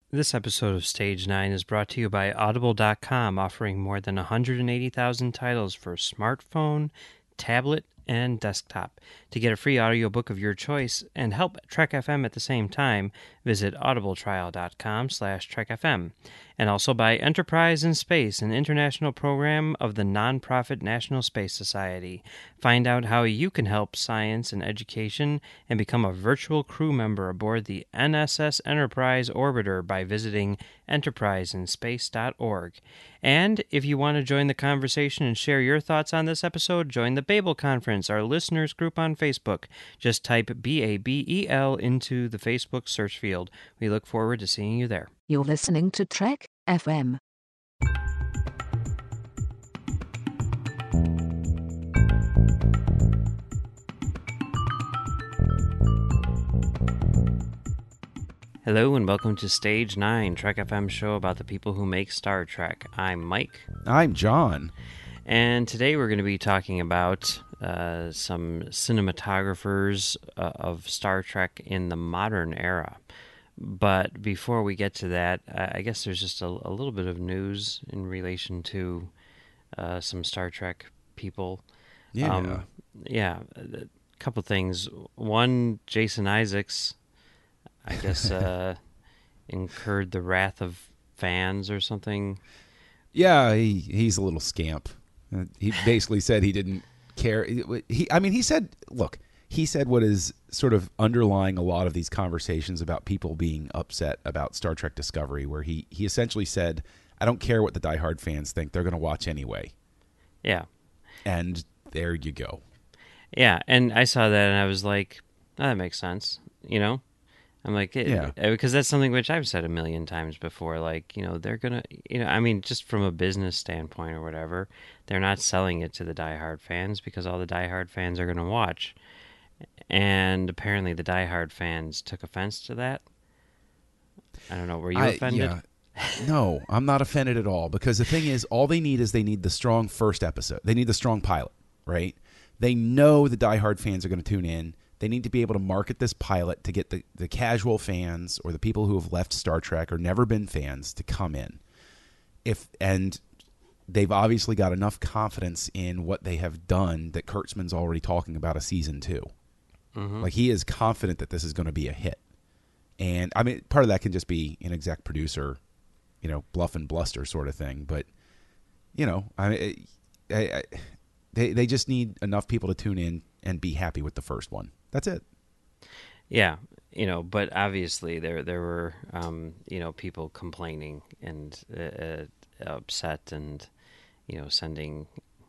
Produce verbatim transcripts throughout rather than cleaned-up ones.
This episode of Stage nine is brought to you by Audible dot com, offering more than one hundred eighty thousand titles for smartphone, tablet, and desktop. To get a free audiobook of your choice and help Trek F M at the same time, visit audibletrial dot com slash Trek F M. And also by Enterprise in Space, an international program of the nonprofit National Space Society. Find out how you can help science and education and become a virtual crew member aboard the N S S Enterprise Orbiter by visiting enterprise in space dot org. And if you want to join the conversation and share your thoughts on this episode, join the Babel Conference, our listeners group on Facebook. Just type B A B E L into the Facebook search field. We look forward to seeing you there. You're listening to Trek F M. Hello and welcome to Stage nine, Trek F M show about the people who make Star Trek. I'm Mike. I'm John. And today we're going to be talking about uh, some cinematographers uh, of Star Trek in the modern era. But before we get to that, I guess there's just a, a little bit of news in relation to uh, some Star Trek people. Yeah. Um, yeah, a couple things. One, Jason Isaacs, I guess, uh, incurred the wrath of fans or something. Yeah, he, he's a little scamp. Uh, he basically said he didn't care. He, I mean, he said, look, he said what is sort of underlying a lot of these conversations about people being upset about Star Trek Discovery, where he, he essentially said, I don't care what the diehard fans think. They're going to watch anyway. Yeah. And there you go. Yeah, and I saw that and I was like, oh, that makes sense, you know? I'm like, it, Yeah. because that's something which I've said a million times before. Like, you know, they're gonna, you know, I mean, just from a business standpoint or whatever, they're not selling it to the diehard fans because all the diehard fans are gonna watch. And apparently, the diehard fans took offense to that. I don't know. Were you I, offended? Yeah. No, I'm not offended at all, because the thing is, all they need is they need the strong first episode. They need the strong pilot, right? They know the diehard fans are going to tune in. They need to be able to market this pilot to get the, the casual fans or the people who have left Star Trek or never been fans to come in. If and they've obviously got enough confidence in what they have done that Kurtzman's already talking about a season two. Mm-hmm. Like, he is confident that this is going to be a hit. And, I mean, part of that can just be an exec producer, you know, bluff and bluster sort of thing. But, you know, I, I, I they they just need enough people to tune in and be happy with the first one. That's it. Yeah, you know, but obviously there there were um, you know, people complaining and uh, upset and, you know, sending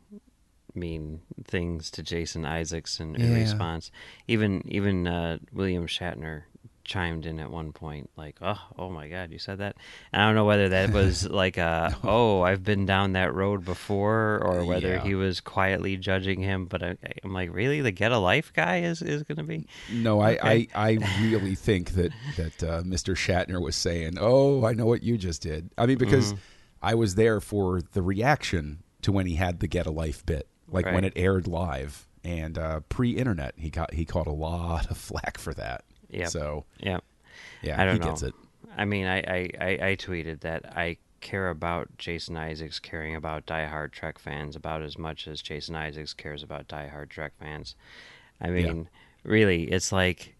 mean things to Jason Isaacs in, in Yeah. response. Even even uh, William Shatner chimed in at one point, like, "Oh, oh my God, you said that." And I don't know whether that was like a, no. "Oh, I've been down that road before," or whether Yeah. he was quietly judging him. But I, I'm like, really, the Get a Life guy is, is going to be? No, okay. I, I, I really think that that uh, Mister Shatner was saying, "Oh, I know what you just did." I mean, because mm-hmm. I was there for the reaction to when he had the Get a Life bit, like right. when it aired live and uh, pre-internet. He got he caught a lot of flack for that. Yeah. So yeah, yeah, I don't he know. gets it. I mean, I, I, I, I tweeted that I care about Jason Isaacs caring about diehard Trek fans about as much as Jason Isaacs cares about diehard Trek fans. I mean, yeah. really, it's like,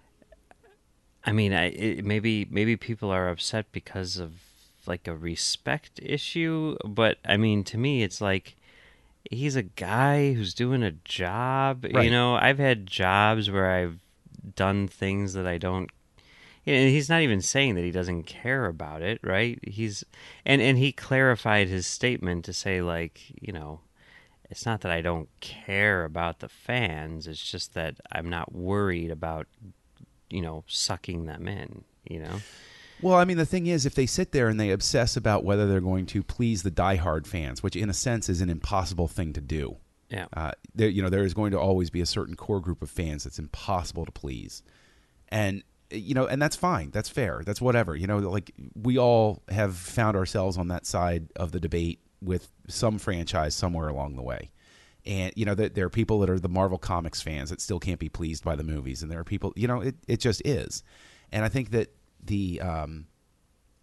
I mean, I it, maybe maybe people are upset because of like a respect issue, but I mean, to me, it's like, he's a guy who's doing a job. Right. You know, I've had jobs where I've done things that I don't, and he's not even saying that he doesn't care about it, right? He's and and he clarified his statement to say, like, you know, it's not that I don't care about the fans, it's just that I'm not worried about, you know, sucking them in, you know. Well, I mean, the thing is, if they sit there and they obsess about whether they're going to please the diehard fans, which in a sense is an impossible thing to do. Yeah. Uh, there, you know, there is going to always be a certain core group of fans that's impossible to please. And, you know, and that's fine. That's fair. That's whatever. You know, like, we all have found ourselves on that side of the debate with some franchise somewhere along the way. And, you know, that there are people that are the Marvel Comics fans that still can't be pleased by the movies. And there are people, you know, it, it just is. And I think that the, um,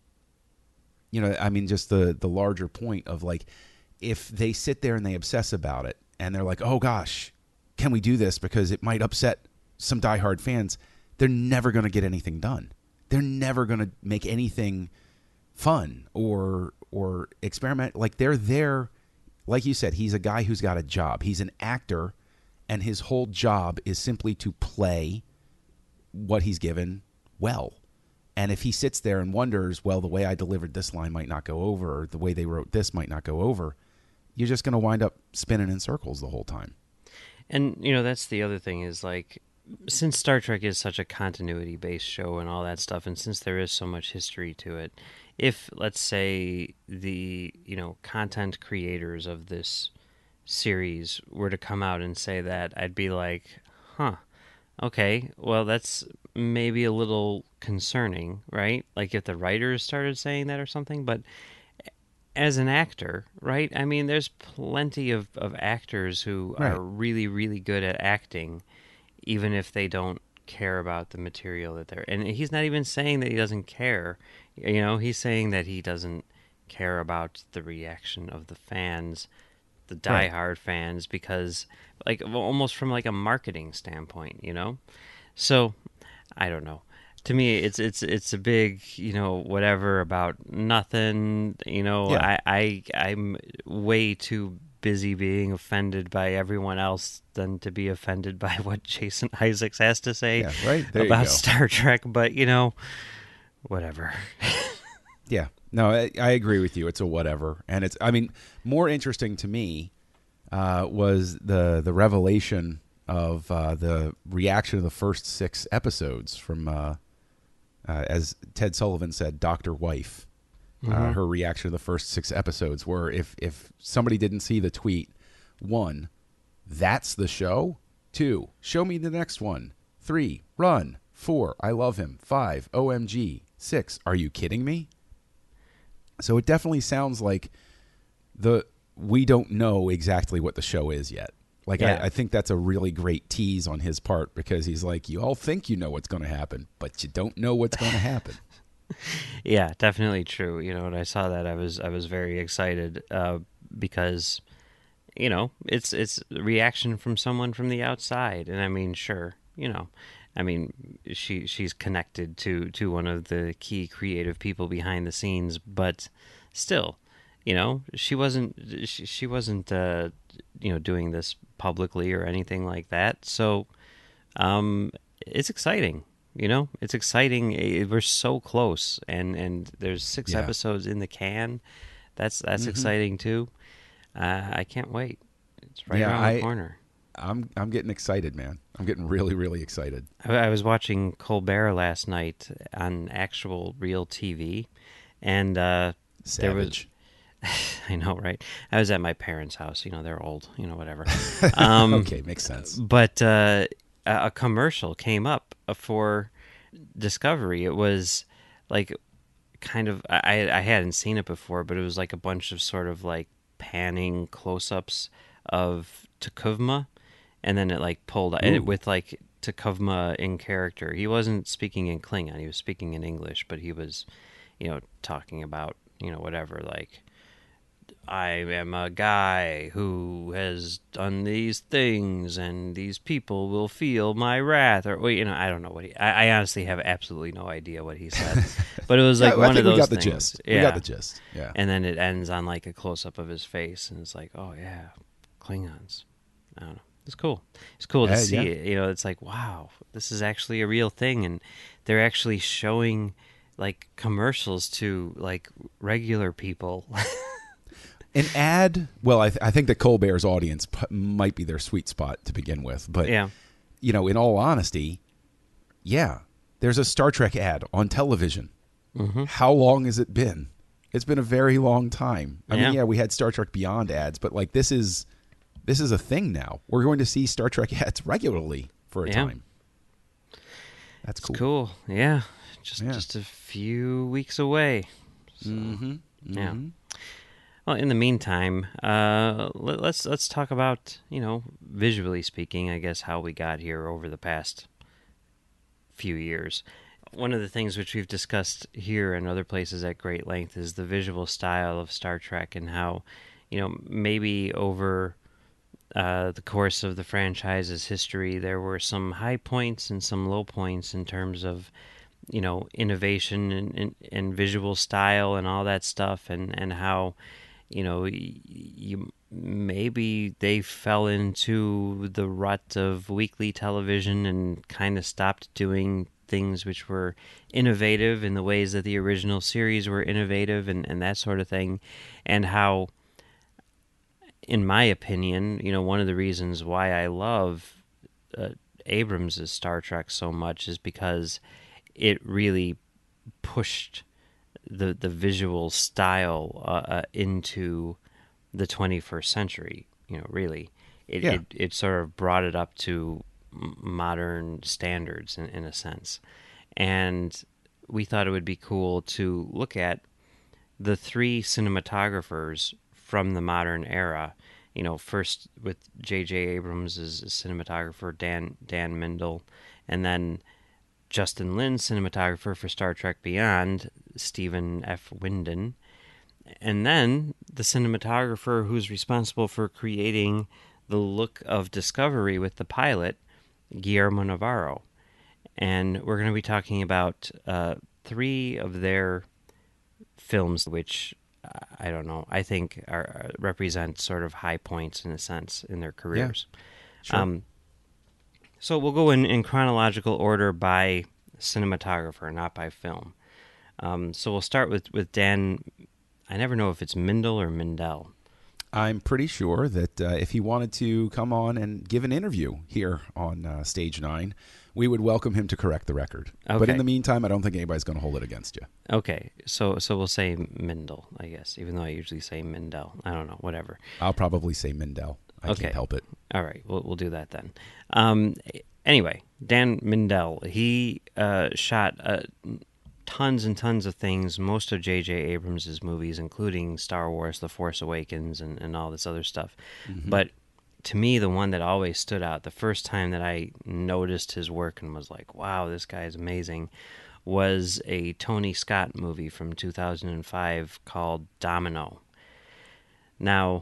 you know, I mean, just the the larger point of like, if they sit there and they obsess about it, and they're like, oh gosh, can we do this because it might upset some diehard fans? They're never going to get anything done. They're never going to make anything fun or or experiment. Like, they're there. Like you said, he's a guy who's got a job. He's an actor, and his whole job is simply to play what he's given well. And if he sits there and wonders, well, the way I delivered this line might not go over, or the way they wrote this might not go over, you're just going to wind up spinning in circles the whole time. And, you know, that's the other thing is, like, since Star Trek is such a continuity-based show and all that stuff, and since there is so much history to it, if, let's say, the, you know, content creators of this series were to come out and say that, I'd be like, huh, okay, well, that's maybe a little concerning, right? Like if the writers started saying that or something, but as an actor, right? I mean, there's plenty of, of actors who Right. are really, really good at acting, even if they don't care about the material that they're... And he's not even saying that he doesn't care. You know, he's saying that he doesn't care about the reaction of the fans, the diehard Right. fans, because, like, almost from, like, a marketing standpoint, you know? So, I don't know. To me, it's it's it's a big, you know, whatever about nothing. You know, Yeah. I, I I'm way too busy being offended by everyone else than to be offended by what Jason Isaacs has to say Yeah, right. There you about go. Star Trek. But, you know, whatever. Yeah. No, I, I agree with you. It's a whatever. And it's, I mean, more interesting to me uh, was the the revelation of uh, the reaction of the first six episodes from, uh, uh, as Ted Sullivan said, Doctor Wife. Uh, Mhm. her reaction to the first six episodes were, if if somebody didn't see the tweet, one, that's the show. Two, show me the next one. Three, run. Four, I love him. Five, O M G. Six, are you kidding me? So it definitely sounds like the we don't know exactly what the show is yet. Like, Yeah. I, I think that's a really great tease on his part, because he's like, you all think you know what's going to happen, but you don't know what's going to happen. Yeah, definitely true. You know, when I saw that, I was I was very excited uh, because, you know, it's it's a reaction from someone from the outside, and I mean, sure, you know, I mean, she she's connected to to one of the key creative people behind the scenes, but still, you know, she wasn't she, she wasn't uh, you know, doing this publicly or anything like that. So, um, it's exciting. You know, it's exciting. Eh, We're so close, and, and there's six Yeah. episodes in the can. That's that's Mhm. exciting too. Uh, I can't wait. It's right Yeah, around I- the corner. I'm I'm getting excited, man. I'm getting really, really excited. I, I was watching Colbert last night on actual real T V, and uh, there was. Savage. I know, right? I was at my parents' house. You know, they're old. You know, whatever. Um, Okay, makes sense. But uh, a a commercial came up for Discovery. It was like kind of I I hadn't seen it before, but it was like a bunch of sort of like panning close-ups of Takuvma, and then it like pulled and Ooh. it, with like Takuvma in character. He wasn't speaking in Klingon; he was speaking in English, but he was, you know, talking about, you know, whatever, like, I am a guy who has done these things, and these people will feel my wrath. Or, well, you know, I don't know what he. I, I honestly have absolutely no idea what he said. But it was like Yeah, I one think of we those got the things. gist. Yeah. We got the gist. Yeah. And then it ends on like a close up of his face, and it's like, oh yeah, Klingons. I don't know. It's cool. It's cool to Uh, see yeah. it. You know, it's like, wow, this is actually a real thing, and they're actually showing like commercials to like regular people. An ad, well, I, th- I think that Colbert's audience p- might be their sweet spot to begin with. But, Yeah. you know, in all honesty, yeah, there's a Star Trek ad on television. Mm-hmm. How long has it been? It's been a very long time. I Yeah. mean, yeah, we had Star Trek Beyond ads, but like this is this is a thing now. We're going to see Star Trek ads regularly for a Yeah. time. That's It's cool. cool. Yeah. Just Yeah. just a few weeks away. So, Mm-hmm. yeah. Well, in the meantime, uh, let, let's let's talk about, you know, visually speaking, I guess, how we got here over the past few years. one of the things which we've discussed here and other places at great length is the visual style of Star Trek and how, you know, maybe over uh, the course of the franchise's history, there were some high points and some low points in terms of, you know, innovation and, and, and visual style and all that stuff, and, and how, you know, you maybe they fell into the rut of weekly television and kind of stopped doing things which were innovative in the ways that the original series were innovative, and, and that sort of thing. And how, in my opinion, you know, one of the reasons why I love uh, Abrams' Star Trek so much is because it really pushed the the visual style uh, uh, into the twenty-first century. You know, really, it, Yeah. it it sort of brought it up to m- modern standards in, in a sense. And we thought it would be cool to look at the three cinematographers from the modern era. You know, first with J J. Abrams as cinematographer, Dan Dan Mindel, and then Justin Lin, cinematographer for Star Trek Beyond, Stephen F. Winden, and then the cinematographer who's responsible for creating the look of Discovery with the pilot, Guillermo Navarro. And we're going to be talking about uh, three of their films, which, uh, I don't know, I think are, represent sort of high points in a sense in their careers. Sure. Um, So we'll go in, in chronological order by cinematographer, not by film. Um, so we'll start with, with Dan. I never know if it's Mindel or Mindell. I'm pretty sure that uh, if he wanted to come on and give an interview here on uh, Stage nine, we would welcome him to correct the record. But Okay. in the meantime, I don't think anybody's going to hold it against you. Okay, so so we'll say Mindel, I guess, even though I usually say Mindell. I don't know, whatever. I'll probably say Mindell. I Okay. can't help it. All right, we'll we'll do that then. Um, anyway, Dan Mindel, he uh, shot uh, tons and tons of things, most of J J. Abrams' movies, including Star Wars, The Force Awakens, and, and all this other stuff. Mm-hmm. But to me, the one that always stood out, the first time that I noticed his work and was like, wow, this guy is amazing, was a Tony Scott movie from two thousand five called Domino. Now,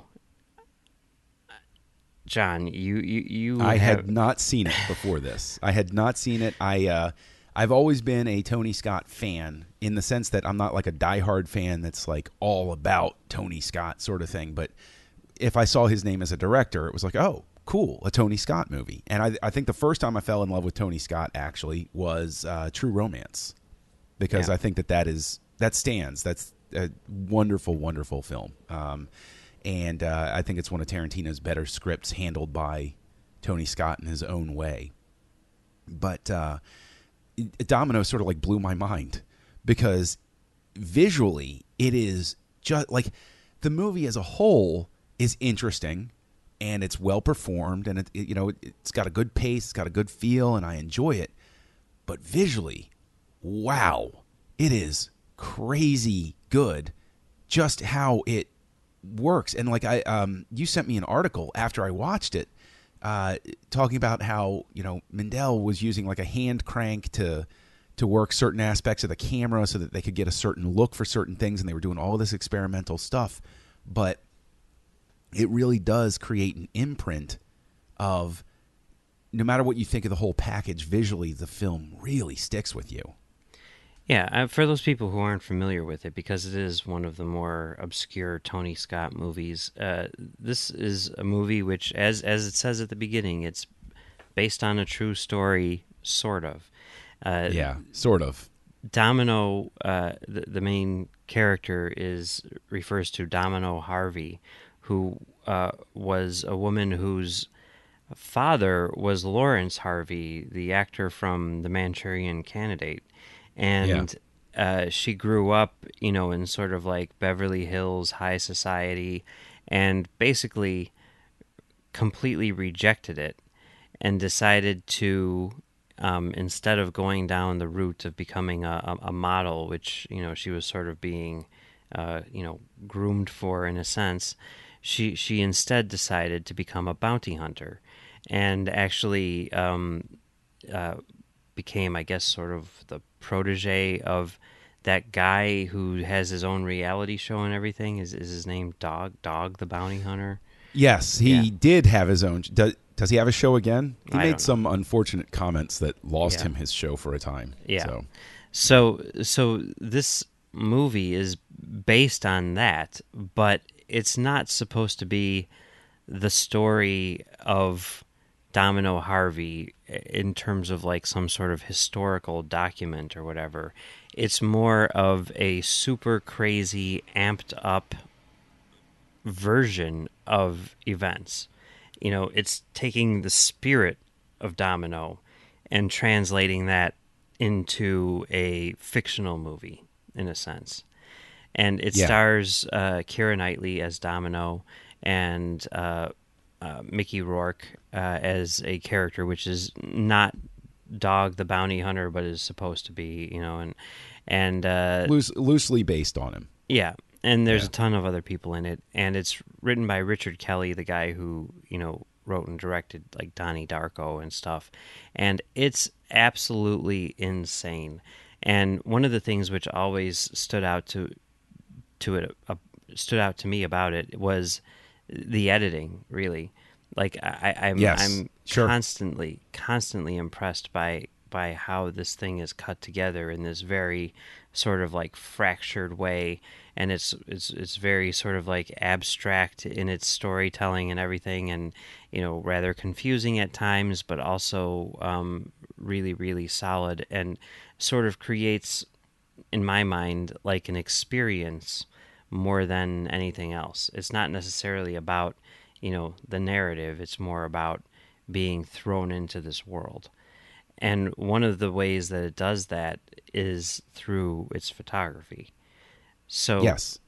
John, you you, you I have, had not seen it before this. I had not seen it. I uh, I've always been a Tony Scott fan in the sense that I'm not like a diehard fan that's like all about Tony Scott sort of thing. But if I saw his name as a director, it was like, oh, cool, a Tony Scott movie. And I, I think the first time I fell in love with Tony Scott actually was uh, True Romance, because Yeah. I think that that is that stands. That's a wonderful, wonderful film. Um, And uh, I think it's one of Tarantino's better scripts handled by Tony Scott in his own way. But uh, Domino sort of like blew my mind because visually it is just like the movie as a whole is interesting and it's well performed and it, it you know it, it's got a good pace, it's got a good feel, and I enjoy it. But visually, wow, it is crazy good. Just how it works. And like I um you sent me an article after I watched it uh talking about how, you know, Mindel was using like a hand crank to to work certain aspects of the camera so that they could get a certain look for certain things, and they were doing all this experimental stuff. But it really does create an imprint of, no matter what you think of the whole package visually, the film really sticks with you. Yeah, uh, for those people who aren't familiar with it, because it is one of the more obscure Tony Scott movies, uh, this is a movie which, as as it says at the beginning, it's based on a true story, sort of. Uh, Yeah, sort of. Domino, uh, the, the main character, is refers to Domino Harvey, who uh, was a woman whose father was Lawrence Harvey, the actor from The Manchurian Candidate. And uh, she grew up, you know, in sort of like Beverly Hills high society, and basically completely rejected it and decided to, um, instead of going down the route of becoming a, a model, which, you know, she was sort of being, uh, you know, groomed for in a sense, she she instead decided to become a bounty hunter, and actually um, uh, became, I guess, sort of the protege of that guy who has his own reality show and everything. Is is his name Dog Dog the Bounty Hunter? Yes, he Yeah. did have his own. Does, does he have a show again? He I made don't some unfortunate comments that lost Yeah. him his show for a time. Yeah. So. So so this movie is based on that, but it's not supposed to be the story of Domino Harvey in terms of like some sort of historical document or whatever. It's more of a super crazy, amped up version of events. You know, it's taking the spirit of Domino and translating that into a fictional movie, in a sense. And it Yeah. stars uh, Keira Knightley as Domino and uh, uh, Mickey Rourke uh, as a character, which is not Dog the Bounty Hunter, but is supposed to be, you know, and and uh, Loose, loosely based on him. yeah, and there's Yeah. a ton of other people in it, and it's written by Richard Kelly, the guy who, you know, wrote and directed like Donnie Darko and stuff, and it's absolutely insane. And one of the things which always stood out to to it uh, stood out to me about it was the editing. Really, like I, I'm Yes, I'm sure. constantly constantly impressed by by how this thing is cut together in this very sort of like fractured way, and it's it's it's very sort of like abstract in its storytelling and everything, and you know, rather confusing at times, but also um, really really solid, and sort of creates, in my mind, like an experience more than anything else. It's not necessarily about, you know, the narrative. It's more about being thrown into this world. And one of the ways that it does that is through its photography. So, Yes.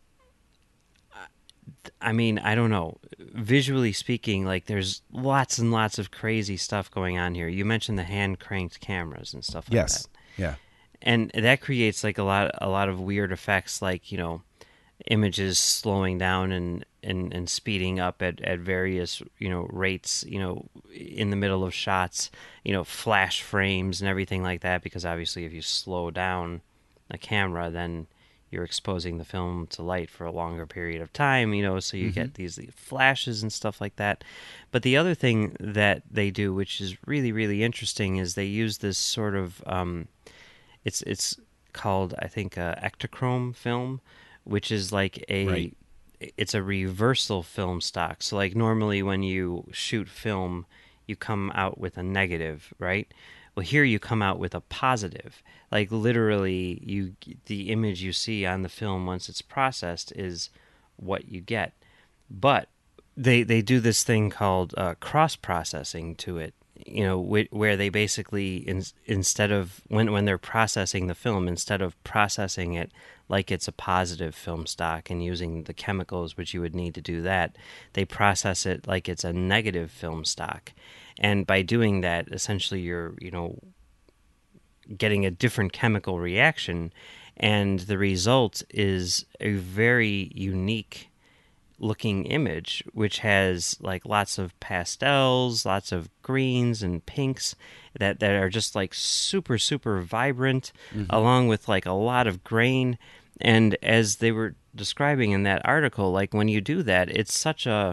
I mean, I don't know. Visually speaking, like there's lots and lots of crazy stuff going on here. You mentioned the hand cranked cameras and stuff like Yes. that. Yeah. And that creates like a lot a lot of weird effects, like, you know, images slowing down and, and, and speeding up at, at various, you know, rates, you know, in the middle of shots, you know, flash frames and everything like that, because obviously if you slow down a camera, then you're exposing the film to light for a longer period of time, you know, so you Mm-hmm. get these flashes and stuff like that. But the other thing that they do, which is really, really interesting, is they use this sort of, um, it's it's called, I think, uh, Ektachrome film, which is like a, Right. it's a reversal film stock. So like normally when you shoot film, you come out with a negative, right? Well, here you come out with a positive. Like literally, you the image you see on the film once it's processed is what you get. But they they do this thing called uh, cross processing to it. You know, wh- where they basically in, instead of when when they're processing the film, instead of processing it like it's a positive film stock and using the chemicals which you would need to do that, they process it like it's a negative film stock. And by doing that, essentially you're, you know, getting a different chemical reaction, and the result is a very unique looking image, which has like lots of pastels, lots of greens and pinks that, that are just like super, super vibrant, Mm-hmm. along with like a lot of grain. And as they were describing in that article, like when you do that, it's such a,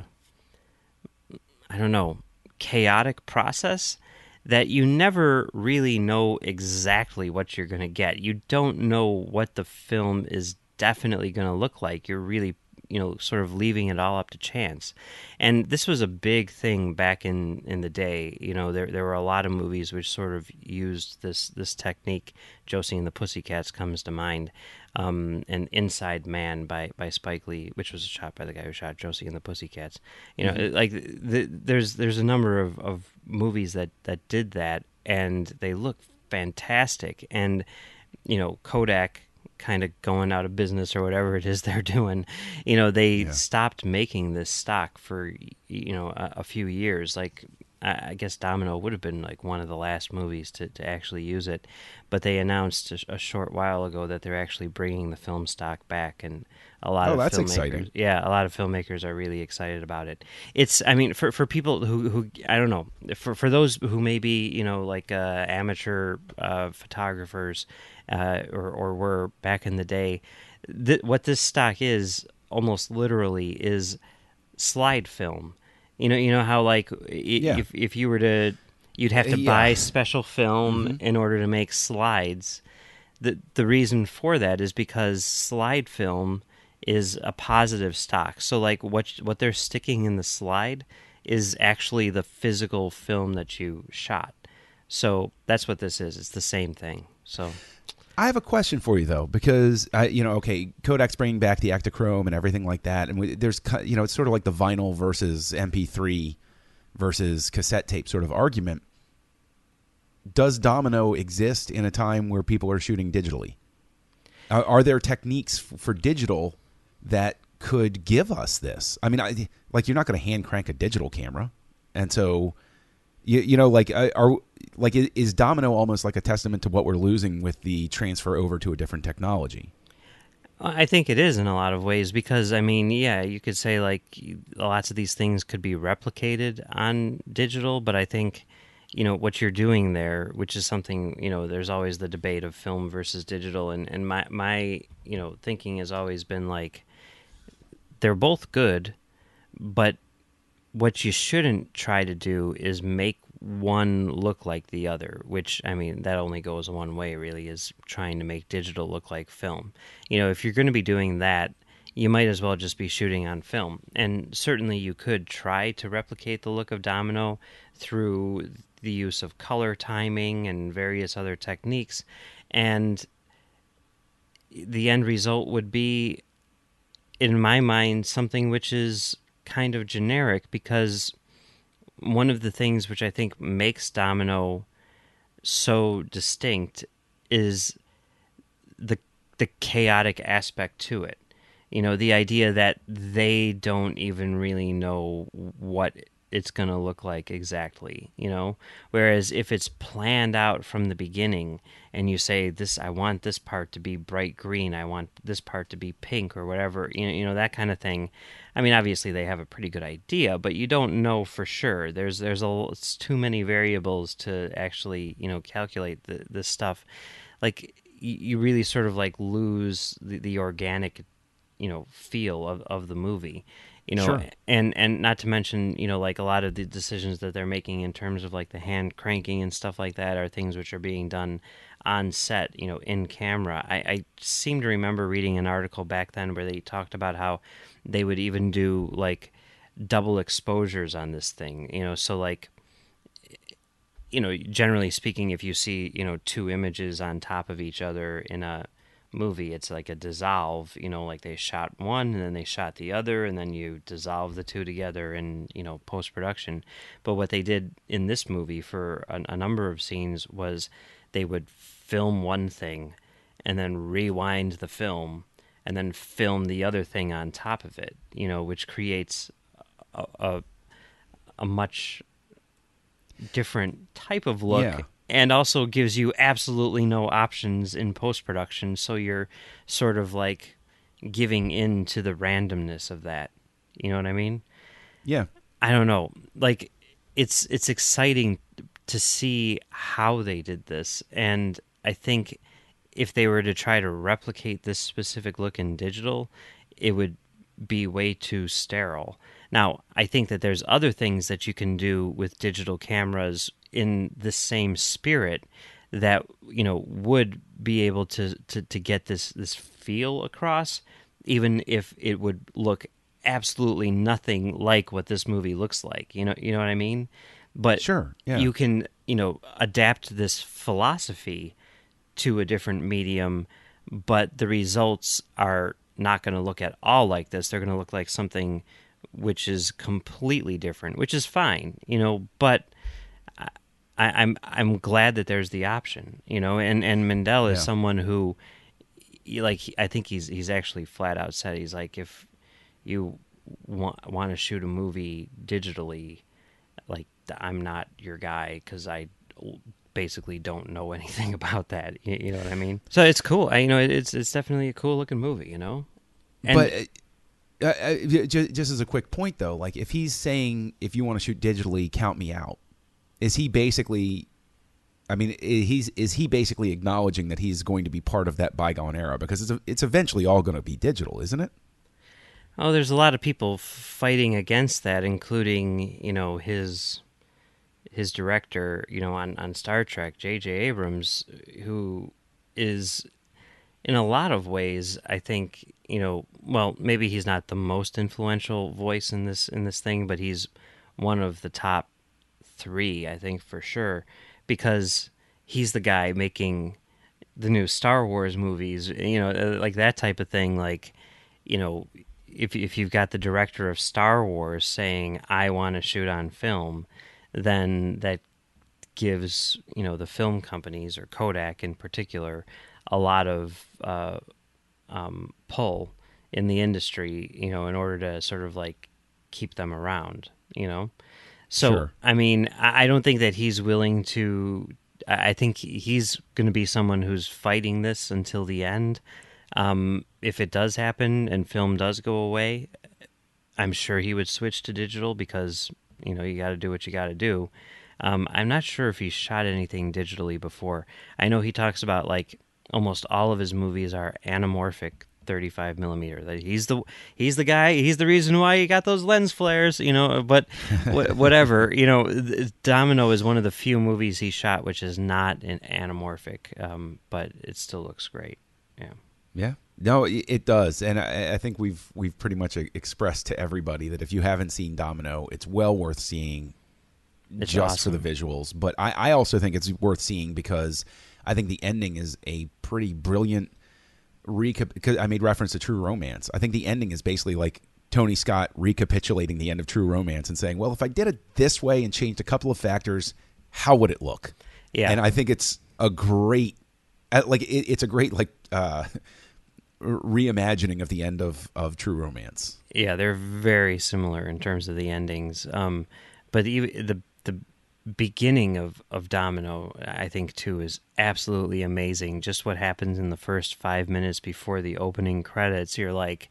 I don't know, chaotic process that you never really know exactly what you're going to get. You don't know what the film is definitely going to look like. You're really, you know, sort of leaving it all up to chance. And this was a big thing back in, in the day. You know, there there were a lot of movies which sort of used this this technique. Josie and the Pussycats comes to mind. Um, and Inside Man by, by Spike Lee, which was shot by the guy who shot Josie and the Pussycats. You know, Mhm. like the, there's there's a number of, of movies that, that did that, and they look fantastic. And you know, Kodak kind of going out of business or whatever it is they're doing, you know, they Yeah. stopped making this stock for, you know, a, a few years. Like, I, I guess Domino would have been like one of the last movies to, to actually use it, but they announced a, a short while ago that they're actually bringing the film stock back, and a lot Oh, of that's filmmakers, exciting. yeah, a lot of filmmakers are really excited about it. It's, I mean, for for people who who I don't know, for for those who may be, you know, like uh, amateur uh, photographers, uh, or or were back in the day, th- what this stock is almost literally is slide film. You know, you know how like i- Yeah. if if you were to, you'd have Uh, to yeah. buy special film hmm in order to make slides. The the reason for that is because slide film is a positive stock. So like what what they're sticking in the slide is actually the physical film that you shot. So that's what this is. It's the same thing. So I have a question for you though, because I, you know, okay, Kodak's bringing back the Ektachrome and everything like that, and we, there's, ki- you know, it's sort of like the vinyl versus M P three versus cassette tape sort of argument. Does Domino exist in a time where people are shooting digitally? Are, are there techniques f- for digital that could give us this? I mean, I, like you're not going to hand crank a digital camera, and so you, you know, like uh, are like i- is Domino almost like a testament to what we're losing with the transfer over to a different technology? I think it is in a lot of ways because, I mean, yeah, you could say like lots of these things could be replicated on digital, but I think, you know, what you're doing there, which is something, you know, there's always the debate of film versus digital, and, and my, my, you know, thinking has always been like they're both good, but what you shouldn't try to do is make one look like the other, which, I mean, that only goes one way, really, is trying to make digital look like film. You know, if you're going to be doing that, you might as well just be shooting on film. And certainly you could try to replicate the look of Domino through the use of color timing and various other techniques. And the end result would be, in my mind, something which is kind of generic, because one of the things which I think makes Domino so distinct is the the chaotic aspect to it. You know, the idea that they don't even really know what it's going to look like exactly, you know? Whereas if it's planned out from the beginning and you say this, I want this part to be bright green, I want this part to be pink or whatever, you know, you know that kind of thing. I mean, obviously they have a pretty good idea, but you don't know for sure. There's there's a it's too many variables to actually, you know, calculate the, this stuff. Like you, you really sort of like lose the, the organic, you know, feel of, of the movie, you know. Sure. and and not to mention, you know, like a lot of the decisions that they're making in terms of like the hand cranking and stuff like that are things which are being done on set, you know, in camera. I, I seem to remember reading an article back then where they talked about how they would even do like double exposures on this thing, you know. So like, you know, generally speaking, if you see, you know, two images on top of each other in a movie, it's like a dissolve, you know, like they shot one and then they shot the other and then you dissolve the two together in, you know, post-production. But what they did in this movie for a, a number of scenes was they would film one thing and then rewind the film and then film the other thing on top of it, you know, which creates a, a, a much different type of look, Yeah. and also gives you absolutely no options in post-production, so you're sort of like giving in to the randomness of that. You know what I mean? Yeah. I don't know. Like it's it's exciting to see how they did this, and I think if they were to try to replicate this specific look in digital, it would be way too sterile. Now, I think that there's other things that you can do with digital cameras in the same spirit that, you know, would be able to, to, to get this, this feel across, even if it would look absolutely nothing like what this movie looks like. You know, you know what I mean? But Sure. Yeah. you can, you know, adapt this philosophy to a different medium, but the results are not going to look at all like this. They're going to look like something which is completely different, which is fine, you know. But I, I'm I'm glad that there's the option, you know. And and Mendel is Yeah. someone who, like, I think he's he's actually flat out said, he's like, if you want want to shoot a movie digitally, like I'm not your guy because I basically don't know anything about that. You, you know what I mean? So it's cool. I, you know, it's it's definitely a cool looking movie. You know, and, but. Uh, uh, just, just as a quick point, though, like if he's saying if you want to shoot digitally, count me out, is he basically? I mean, he's is he basically acknowledging that he's going to be part of that bygone era because it's it's eventually all going to be digital, isn't it? Oh, there's a lot of people fighting against that, including you know his his director, you know, on on Star Trek, J J Abrams, who is. In a lot of ways, I think, you know, well, maybe he's not the most influential voice in this in this thing, but he's one of the top three, I think, for sure, because he's the guy making the new Star Wars movies, you know, like that type of thing. Like, you know, if if you've got the director of Star Wars saying, I want to shoot on film, then that gives, you know, the film companies, or Kodak in particular, a lot of uh, um, pull in the industry, you know, in order to sort of like keep them around, you know. So, Sure. I mean, I don't think that he's willing to. I think he's going to be someone who's fighting this until the end. Um, if it does happen and film does go away, I'm sure he would switch to digital because, you know, you got to do what you got to do. Um, I'm not sure if he shot anything digitally before. I know he talks about like almost all of his movies are anamorphic thirty-five millimeter. That he's the he's the guy. He's the reason why he got those lens flares. You know, but wh- whatever. You know, Domino is one of the few movies he shot which is not an anamorphic, um, but it still looks great. Yeah. Yeah. No, it does, and I, I think we've we've pretty much expressed to everybody that if you haven't seen Domino, it's well worth seeing. It's just awesome. for the visuals. But I, I also think it's worth seeing because I think the ending is a pretty brilliant recap. Because I made reference to True Romance. I think the ending is basically like Tony Scott recapitulating the end of True Romance and saying, well, if I did it this way and changed a couple of factors, how would it look? Yeah. And I think it's a great, like it, it's a great like uh, reimagining of the end of, of True Romance. Yeah, they're very similar in terms of the endings. Um, but even the the beginning of, of Domino, I think, too, is absolutely amazing. Just what happens in the first five minutes before the opening credits, you're like,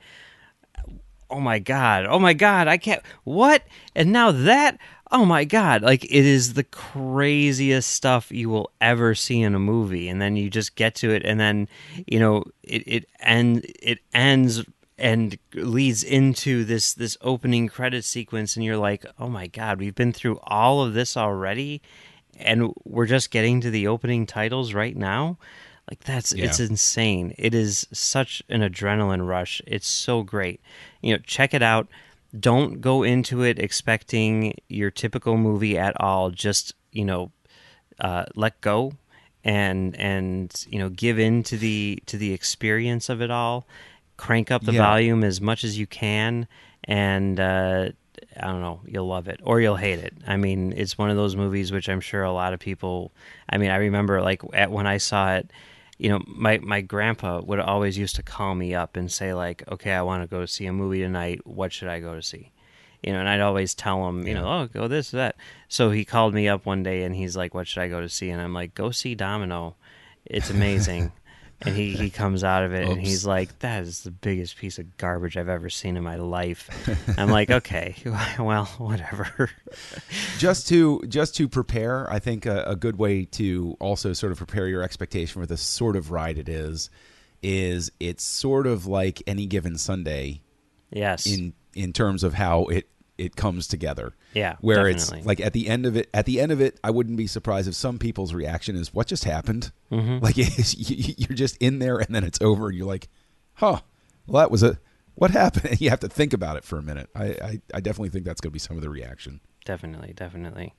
oh my God, oh my God, I can't, what? And now that, oh my God, like it is the craziest stuff you will ever see in a movie. And then you just get to it, and then, you know, it, it, end, it ends and leads into this this opening credit sequence, and you're like, oh my God, we've been through all of this already, and we're just getting to the opening titles right now. Like that's Yeah. It's insane. It is such an adrenaline rush. It's so great. You know, check it out. Don't go into it expecting your typical movie at all. Just, you know, uh, let go and and you know, give in to the to the experience of it all. Crank up the Yeah. volume as much as you can, and uh, I don't know, you'll love it or you'll hate it. I mean, it's one of those movies which I'm sure a lot of people. I mean, I remember like at, when I saw it, you know, my my grandpa would always used to call me up and say like, okay, I want to go see a movie tonight. What should I go to see? You know, and I'd always tell him, you Yeah. know, oh, go this or that. So he called me up one day and he's like, what should I go to see? And I'm like, go see Domino. It's amazing. And he, he comes out of it, and Oops. he's like, that is the biggest piece of garbage I've ever seen in my life. I'm like, okay, well, whatever. just to just to prepare, I think a, a good way to also sort of prepare your expectation for the sort of ride it is, is it's sort of like Any Given Sunday Yes. in in terms of how it it comes together. Yeah, Where definitely. it's like at the end of it, at the end of it, I wouldn't be surprised if some people's reaction is, "What just happened?" Mm-hmm. Like it's, you, you're just in there, and then it's over, and you're like, "Huh, well, that was a what happened?" And you have to think about it for a minute. I I, I definitely think that's going to be some of the reaction. Definitely, definitely.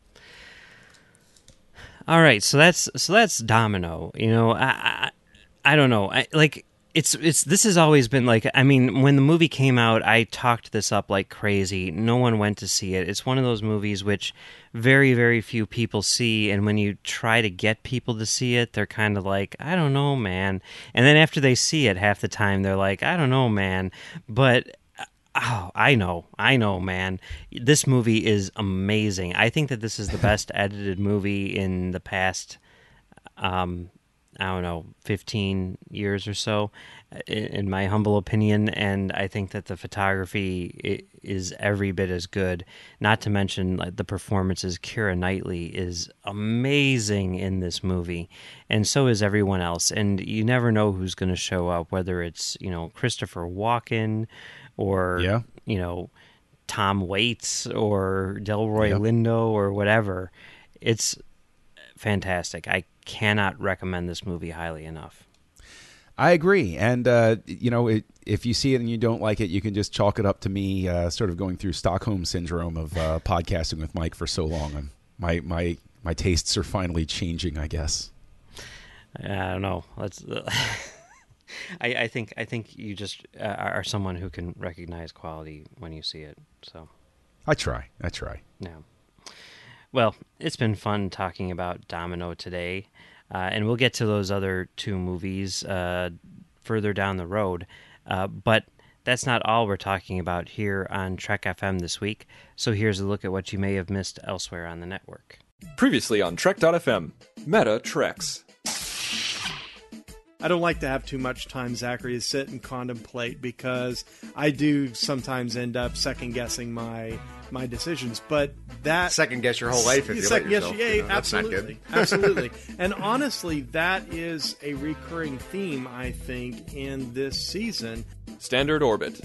All right, so that's so that's Domino. You know, I I, I don't know. I like it's it's this has always been like, I mean, when the movie came out, I talked this up like crazy. No one went to see it. It's one of those movies which very very few people see, and when you try to get people to see it, they're kind of like, I don't know, man. And then after they see it, half the time they're like, I don't know, man. But Oh, I know. I know, man. This movie is amazing. I think that this is the best edited movie in the past, um, I don't know, fifteen years or so, in, in my humble opinion. And I think that the photography i- is every bit as good. Not to mention like, the performances. Keira Knightley is amazing in this movie, and so is everyone else. And you never know who's going to show up, whether it's, you know, Christopher Walken, or Yeah. you know, Tom Waits or Delroy Yep. Lindo or whatever. It's fantastic. I cannot recommend this movie highly enough. I agree. And, uh, you know, it, if you see it and you don't like it, you can just chalk it up to me uh, sort of going through Stockholm Syndrome of uh, podcasting with Mike for so long. And my, my, my tastes are finally changing, I guess. I don't know. Let's. Uh, I, I think I think you just uh, are someone who can recognize quality when you see it. So I try. I try. yeah. Well, it's been fun talking about Domino today, uh, and we'll get to those other two movies uh, further down the road. Uh, but that's not all we're talking about here on Trek F M this week. So here's a look at what you may have missed elsewhere on the network. Previously on Trek dot F M, Meta Treks. I don't like to have too much time, Zachary, to sit and contemplate because I do sometimes end up second guessing my my decisions. But that Second guess your whole life if you let second guess, yourself. yeah, You know, that's not absolutely, good. absolutely. And honestly, that is a recurring theme, I think, in this season. Standard Orbit.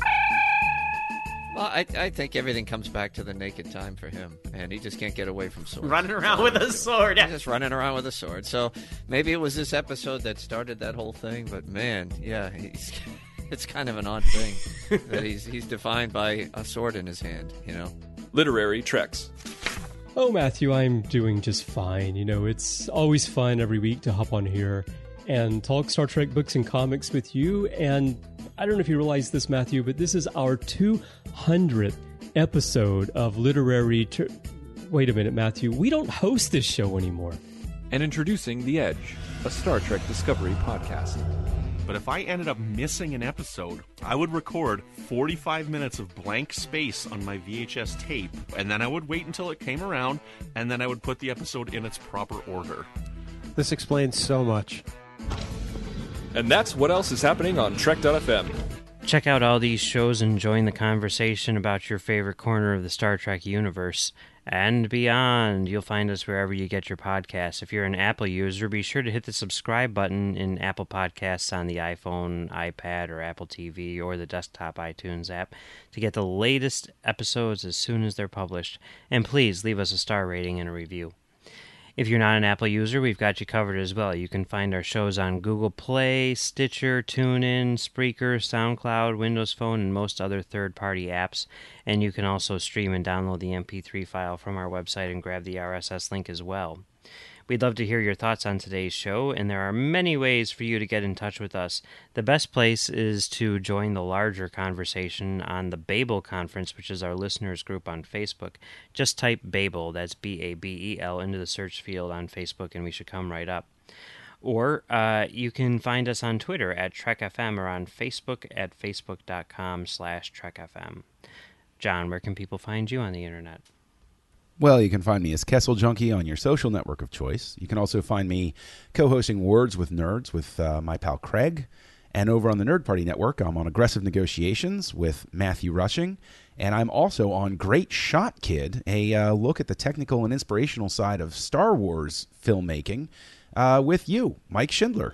Well, I, I think everything comes back to the naked time for him, and he just can't get away from swords. Running around with a sword. He's just running around with a sword. So maybe it was this episode that started that whole thing, but man, yeah, he's, it's kind of an odd thing that he's he's defined by a sword in his hand, you know? Literary Treks. Oh, Matthew, I'm doing just fine. You know, it's always fun every week to hop on here and talk Star Trek books and comics with you. And I don't know if you realize this, Matthew, but this is our two hundredth episode of Literary... Tr- Wait a minute, Matthew. We don't host this show anymore. And introducing The Edge, a Star Trek Discovery podcast. But if I ended up missing an episode, I would record forty-five minutes of blank space on my V H S tape, and then I would wait until it came around, and then I would put the episode in its proper order. This explains so much. And that's what else is happening on Trek dot F M. Check out all these shows and join the conversation about your favorite corner of the Star Trek universe and beyond. You'll find us wherever you get your podcasts. If you're an Apple user, be sure to hit the subscribe button in Apple Podcasts on the iPhone, iPad, or Apple T V, or the desktop iTunes app to get the latest episodes as soon as they're published. And please leave us a star rating and a review. If you're not an Apple user, we've got you covered as well. You can find our shows on Google Play, Stitcher, TuneIn, Spreaker, SoundCloud, Windows Phone, and most other third-party apps. And you can also stream and download the M P three file from our website and grab the R S S link as well. We'd love to hear your thoughts on today's show, and there are many ways for you to get in touch with us. The best place is to join the larger conversation on the Babel Conference, which is our listeners group on Facebook. Just type Babel, that's B A B E L, into the search field on Facebook, and we should come right up. Or uh, you can find us on Twitter at Trek F M or on Facebook at facebook.com slash Trek FM. John, where can people find you on the internet? Well, you can find me as Kessel Junkie on your social network of choice. You can also find me co-hosting Words with Nerds with uh, my pal Craig. And over on the Nerd Party Network, I'm on Aggressive Negotiations with Matthew Rushing. And I'm also on Great Shot Kid, a uh, look at the technical and inspirational side of Star Wars filmmaking uh, with you, Mike Schindler.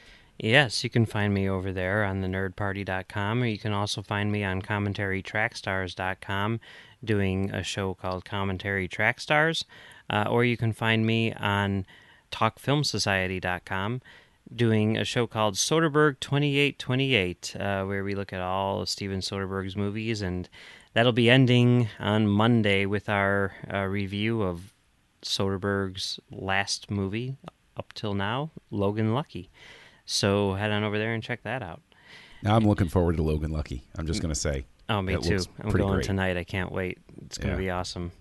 Yes, you can find me over there on the nerd party dot com, or you can also find me on commentary track stars dot com doing a show called Commentary Track Stars, uh, or you can find me on talk film society dot com doing a show called Soderbergh twenty-eight twenty-eight, uh, where we look at all of Steven Soderbergh's movies, and that'll be ending on Monday with our uh, review of Soderbergh's last movie up till now, Logan Lucky. So head on over there and check that out. Now I'm looking forward to Logan Lucky. I'm just going to say. Oh, me it too. looks I'm pretty going great. tonight. I can't wait. It's going to Yeah. be awesome.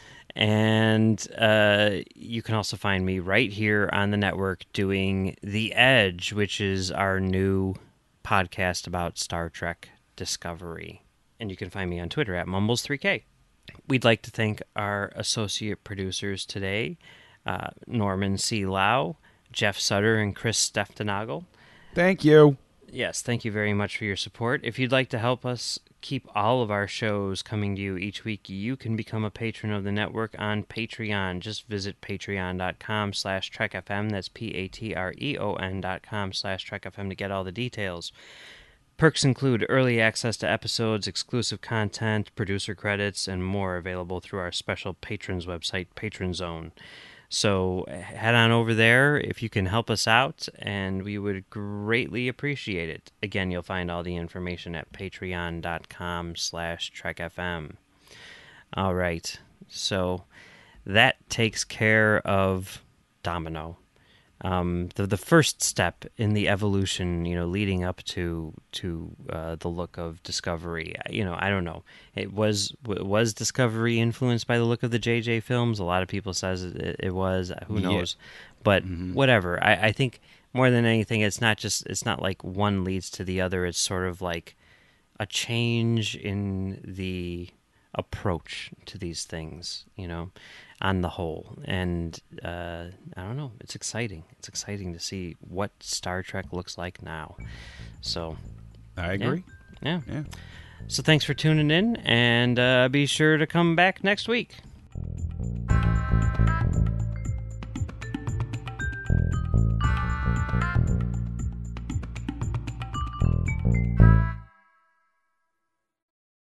And uh, you can also find me right here on the network doing The Edge, which is our new podcast about Star Trek Discovery. and you can find me on Twitter at Mumbles three K. We'd like to thank our associate producers today, uh, Norman C. Lau, Jeff Sutter, and Chris Steftenagel. Thank you. Yes, thank you very much for your support. If you'd like to help us keep all of our shows coming to you each week, you can become a patron of the network on Patreon. Just visit patreon.com slash trekfm. That's P-A-T-R-E-O-N dot com slash trekfm to get all the details. Perks include early access to episodes, exclusive content, producer credits, and more available through our special patrons website, Patron Zone. So head on over there if you can help us out, and we would greatly appreciate it. Again, you'll find all the information at patreon.com slash trekfm. All right, so that takes care of Domino. Um, the the first step in the evolution, you know, leading up to to uh, the look of Discovery. You know, I don't know. It was was Discovery influenced by the look of the J J films? A lot of people says it, it was. Who knows? Yeah. But mm-hmm. whatever. I, I think more than anything, it's not just it's not like one leads to the other. It's sort of like a change in the approach to these things, you know, on the whole. And uh, I don't know, it's exciting. It's exciting to see what Star Trek looks like now. So I agree. Yeah. Yeah. yeah. So thanks for tuning in, and uh, be sure to come back next week. Thank you.